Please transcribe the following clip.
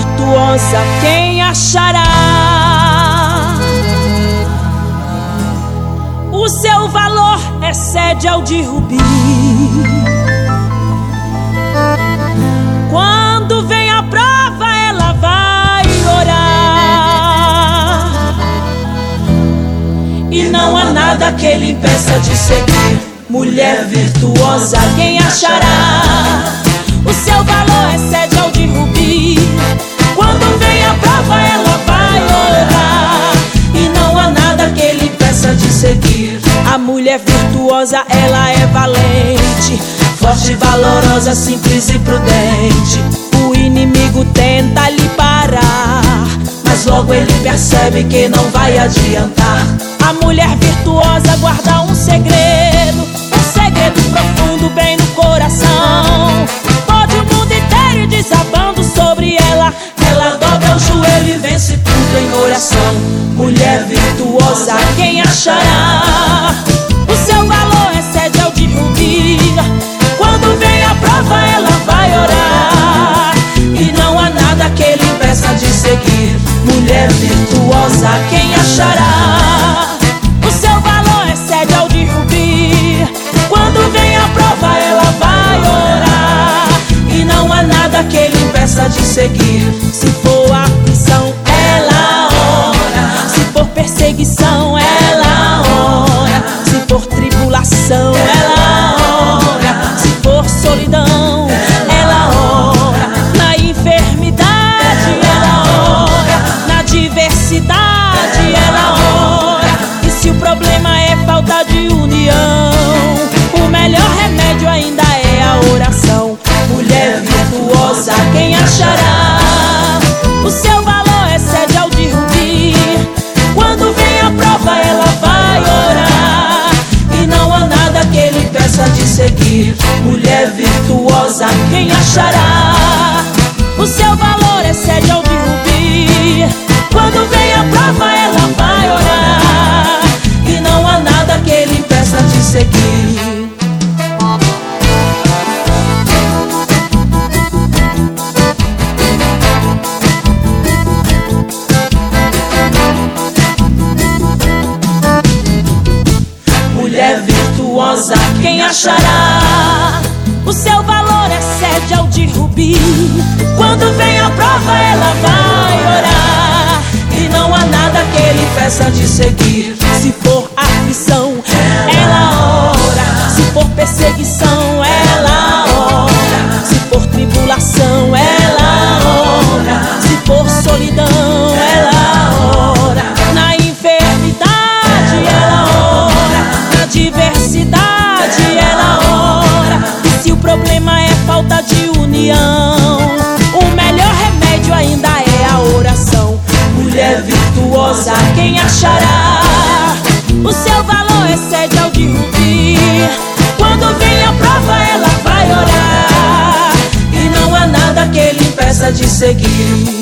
virtuosa quem achará? O seu valor excede ao de rubi. Quando vem a prova, ela vai orar, e não há nada que lhe impeça de seguir. Mulher virtuosa quem achará? O seu valor excede ao de rubi. Quando vem a prova, ela vai orar, e não há nada que lhe impeça de seguir. A mulher virtuosa, ela é valente, forte, valorosa, simples e prudente. O inimigo tenta lhe parar, mas logo ele percebe que não vai adiantar. A mulher virtuosa guarda um segredo profundo bem no coração. Pode o mundo inteiro ir desabando sobre ela, ela dobra o joelho e vence tudo em oração. Mulher virtuosa quem achará? O seu valor excede ao de rubi. Quando vem a prova, ela vai orar, e não há nada que lhe impeça de seguir. Mulher virtuosa quem achará? O seu valor excede ao de rubi. Quando vem a prova, ela vai orar, e não há nada que lhe impeça de seguir. Se for aflição, ela ora. Se for perseguição, ela ora. Se for tribulação, ela ora. Se for solidão, ela ora. Na enfermidade, ela ora. Na diversidade, ela ora. E se o problema é falta de união, o melhor remédio ainda é a oração. Mulher virtuosa quem achará? O seu valor excede ao de rubi. Quando vem a prova, ela vai orar, e não há nada que lhe impeça de seguir. Mulher virtuosa quem achará? O seu valor excede ao de rubi. Quando vem a prova, ela vai orar, e não há nada que lhe impeça de seguir. Mulher virtuosa quem achará? O seu valor excede ao de rubi. Quando vem a prova, ela vai orar, e não há nada que lhe impeça de seguir. Se for aflição, ela ora. Se for perseguição, ela ora. Se for tribulação, ela ora. Se for solidão, ela ora. Na enfermidade, ela ora. Na diversidade, ela ora. E se o problema é falta de união, o melhor remédio ainda é a oração. Mulher virtuosa quem achará? O seu valor excede ao de rubi. Quando vem a prova, ela vai orar, e não há nada que lhe impeça de seguir.